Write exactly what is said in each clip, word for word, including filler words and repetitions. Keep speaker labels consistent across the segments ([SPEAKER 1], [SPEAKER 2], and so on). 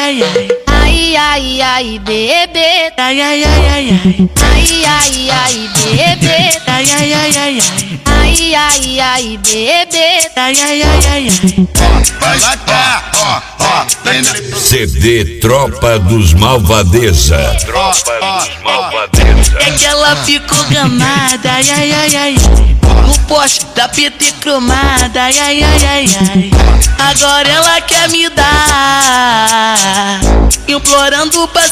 [SPEAKER 1] ai, ai.
[SPEAKER 2] Ai, ai, ai, bebê.
[SPEAKER 1] Ai, ai, ai, ai, ai.
[SPEAKER 2] Ai, ai, ai, bebê.
[SPEAKER 1] Ai, ai, ai, ai, ai.
[SPEAKER 2] Ai, ai, ai, bebê.
[SPEAKER 1] Ai, ai, ai, ai, ai.
[SPEAKER 3] Vai lá cá, ó, ó.
[SPEAKER 4] C D Tropa dos Malvadeza.
[SPEAKER 3] Tropa dos Malvadeza.
[SPEAKER 1] É que ela ficou gamada, ai, ai, ai, ai, ai. No poste da P T cromada, ai, ai, ai, ai, ai. Agora ela quer me dar, implorando pra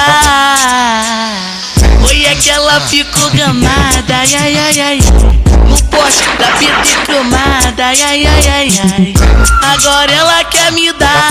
[SPEAKER 1] sentar. Foi é que ela ficou gamada, ai, ai, ai, ai. No poste da P T cromada, ai, ai, ai, ai, ai. Agora ela quer me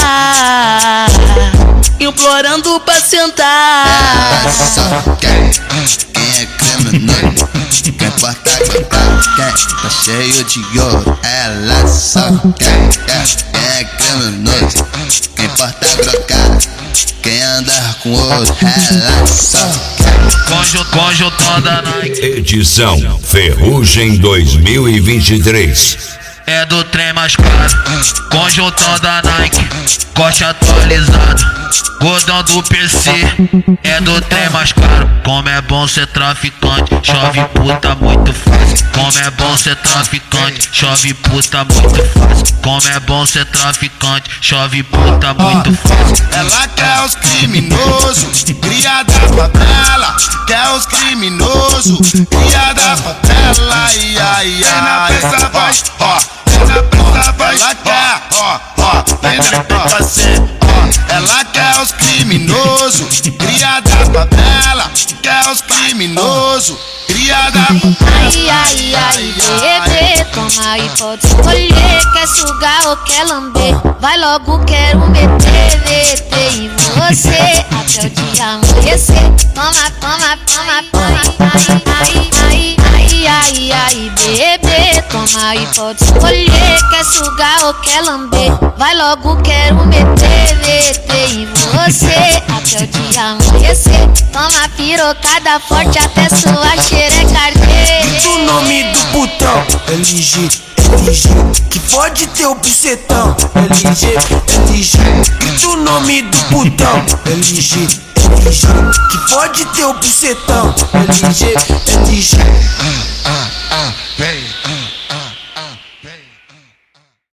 [SPEAKER 1] dar, implorando pra sentar.
[SPEAKER 5] Ela só quer quem é criminoso, quem porta grocada, quem tá cheio de ouro. Ela só quer quem é criminoso, quem porta grocada, quem anda com ouro. Ela só quer
[SPEAKER 6] Conjuntão da Nike.
[SPEAKER 4] Edição Ferrugem dois mil e vinte e três.
[SPEAKER 6] É do trem mais caro. Conjuntão da Nike. Corte atualizado. Gordão do P C. É do trem mais caro. Como é bom ser traficante. Chove puta muito fácil. Como é bom ser traficante. Chove puta muito fácil. Como é bom ser traficante. Chove puta muito fácil.
[SPEAKER 3] Ela quer os criminosos, cria da favela. Quer os criminosos, cria da favela. Ai, ai, ai. Na pressa vai, ó. Na pressa vai, ela quer, ó, ó. Vem na pressa, ó. Ela quer os criminosos, cria da favela. Quer os criminosos, cria da favela.
[SPEAKER 2] Ai, ai, ai, bebê. Toma aí, pode escolher. Quer sugar ou quer lamber? Vai logo, quero meter, meter em você até o dia amanhecer. Toma, toma, toma, toma. Ai, ai, ai, ai, ai, bebê. Toma aí, pode escolher. Quer sugar ou quer lamber? Vai logo, quero meter, meter em você até o dia amanhecer. Toma pirocada forte até sua xereca arder.
[SPEAKER 7] Grita o nome do putão, L G, L G, que pode ter o bucetão, L G, L G. Grita o nome do putão, L G, L G, que pode ter o bucetão, L G, L G.
[SPEAKER 3] Ah, ah, vem.